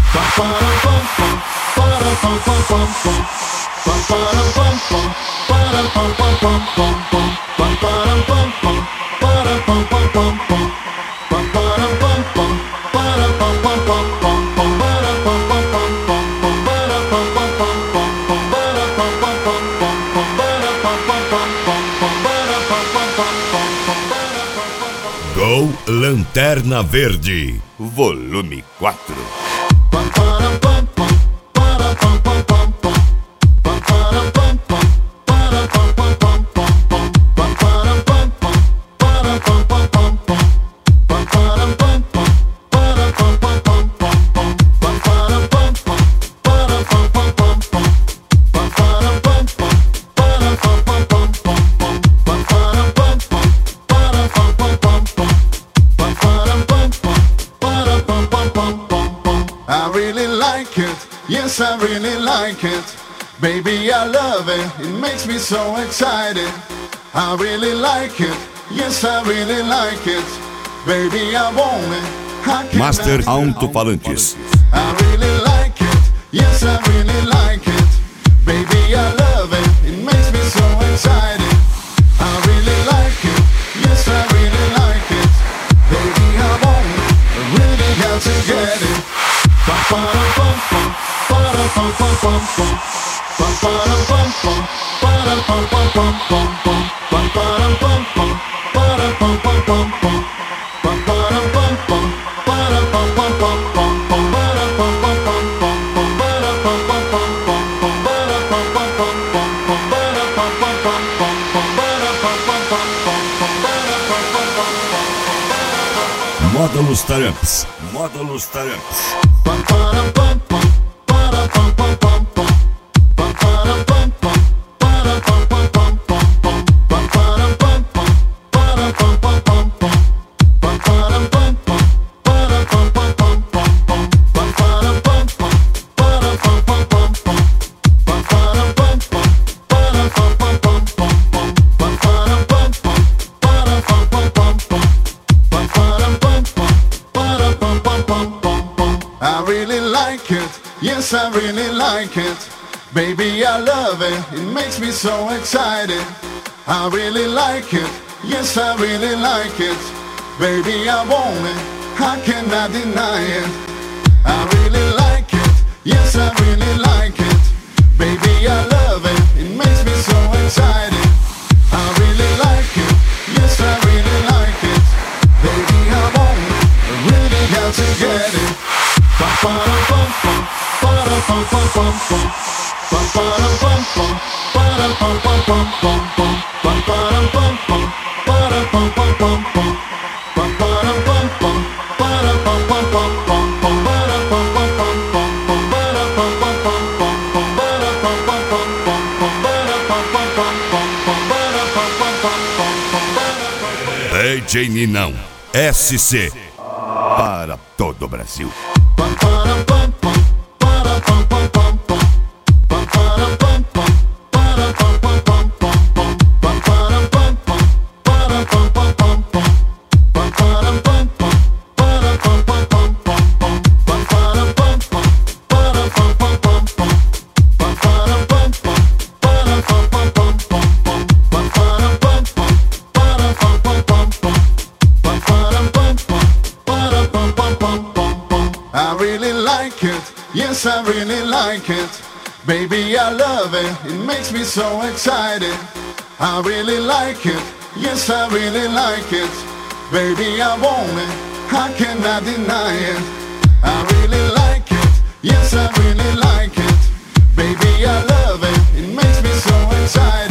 Gol Lanterna Verde, volume 4. Yes, I really like it. Baby, I love it. It makes me so excited. I really like it. Yes, I really like it. Baby, I want it. Master Alto-Falantes. I really like it. Yes, I really like it. Baby, I love it. It makes me so excited. I really like it. Yes, I really like it. Baby, I want it. I really got to get it. Módulos Taramps. Módulos Taramps. Yes, I really like it. Baby, I love it. It makes me so excited. I really like it. Yes, I really like it. Baby, I want it. I cannot deny it. I really like it. Yes, I really like it. Baby, I love it. It makes me so excited. I really like it. Yes, I really like it. Baby, I want it. I really got to get it. DJ Ninão SC para todo o Brasil. Yes, I really like it. Baby, I love it. It makes me so excited. I really like it. Yes, I really like it. Baby, I want it. I cannot deny it. I really like it. Yes, I really like it. Baby, I love it. It makes me so excited.